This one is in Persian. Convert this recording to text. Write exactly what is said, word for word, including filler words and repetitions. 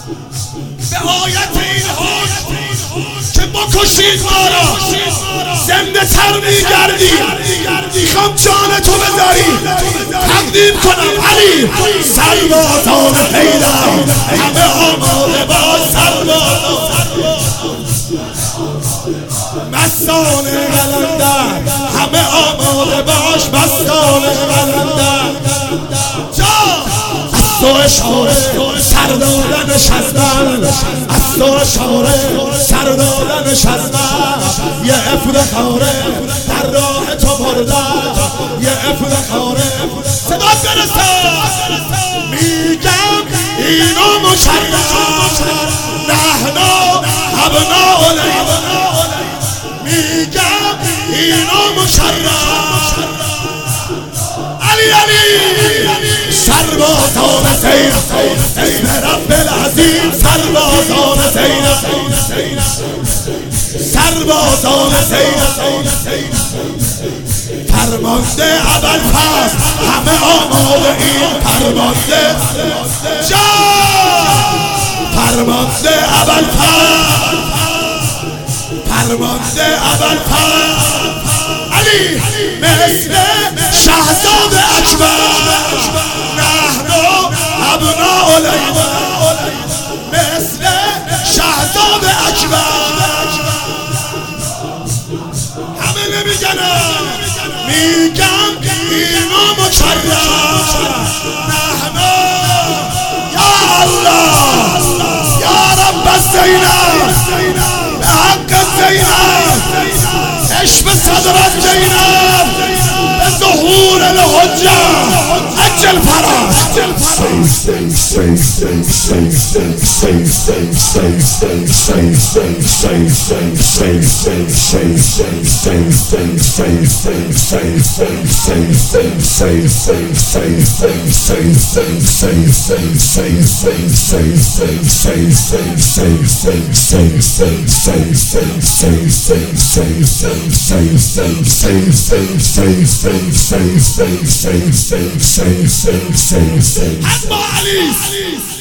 به آیت این حکم که بکشید ما را زنده تر میگردیم. میخوام جان تو بذاری تقدیم کنم علی. سربازان حیدر همه آماده باش، سربازان مستان قلندر همه آماده باش، مستان قلندر. از تو اشاره سر دادن شزدن، از تو اشاره سر دادن شزدن. یه افتخاره در راه تو بردن، یه افتخاره صدا برسه. میگم اینو مشرف نحنا ابناء العیون، میگم اینو مشرف علی علی. سربازان زینب اسم رب العظیم، سربازان زینب، سربازان زینب فرمانده ابوالفضل همه آماده این. فرمانده جان، فرمانده ابوالفضل، فرمانده ابوالفضل علی مثل شهزاد اکبر. نحن ابناء العیون مثل شهزاد اکبر. همه نمیگنم، میگم اینو مشرف. نحن یا الله یا رب الزینب به حق زینب، عشق صدرت زینب به ظهور الحجه اجل فرج. اما علی